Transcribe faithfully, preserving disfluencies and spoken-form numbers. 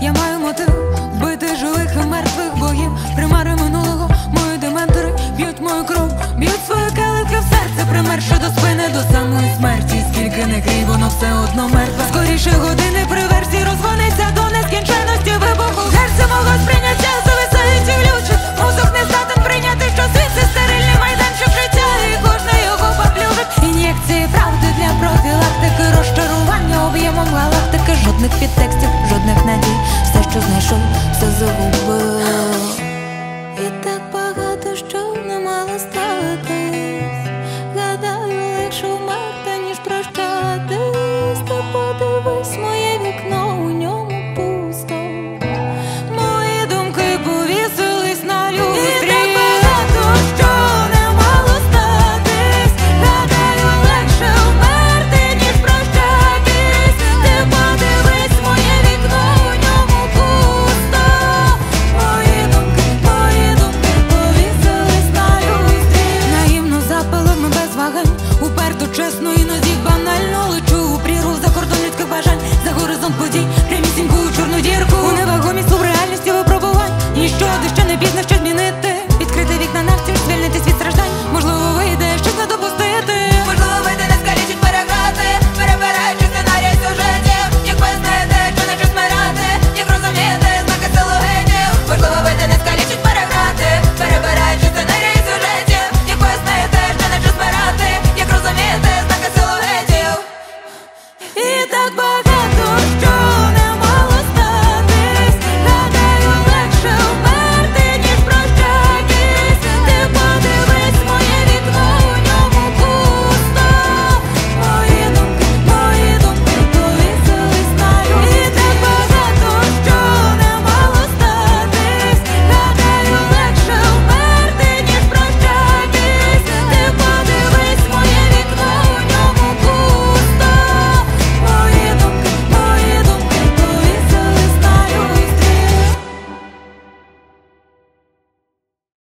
Я маю мотив бити живих і мертвих богів. Примари минулого, мої дементори б'ють мою кров, б'ють свої келихи в серце, примерши до спини, до самої смерті. Скільки не крій, воно все одно мертве. Скоріше години при версії розгониться до нескінченності вибуху. Серце мого сприйняття зависають і влючить. Мозок не здатен прийняти, що світ це стерильний майданчик життя, і кожний його поплюжить. Ін'єкції правди для профілактики, розчарування об'ємом галактики. Жодних підтекстів, жодних надій, все, що знайшов, все загубив.